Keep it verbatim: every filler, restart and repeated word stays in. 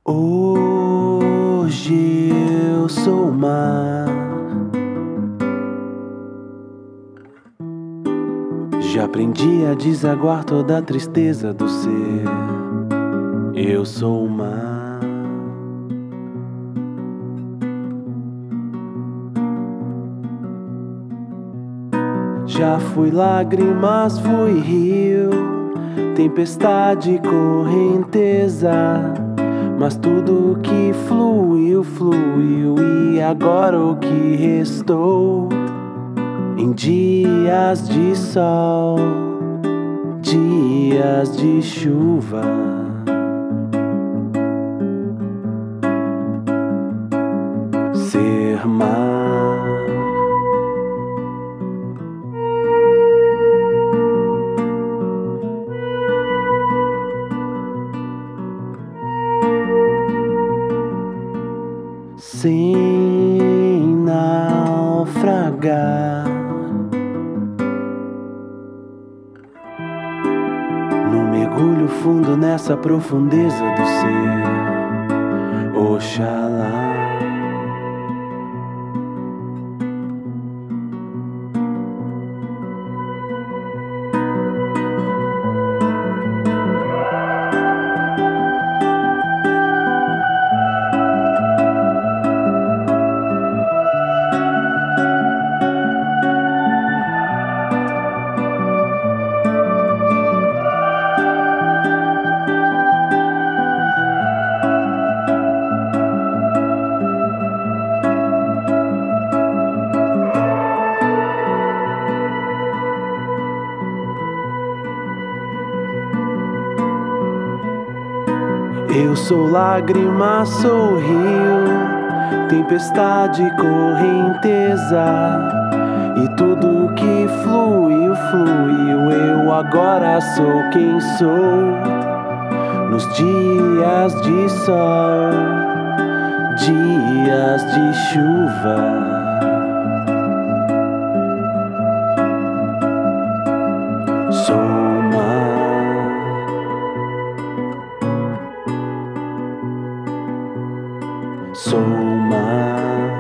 Hoje eu sou o mar. Já aprendi a desaguar toda a tristeza do ser. Eu sou o mar. Já fui lágrimas, fui rio, tempestade, correnteza. Mas tudo que fluiu, fluiu. E agora o que restou? Em dias de sol, dias de chuva, ser mar. Sem naufragar no mergulho fundo nessa profundeza do ser. Oxalá. Eu sou lágrima, sou rio, tempestade, correnteza. E tudo que fluiu, fluiu. Eu agora sou quem sou. Nos dias de sol, dias de chuva, sou mar. Sou mar.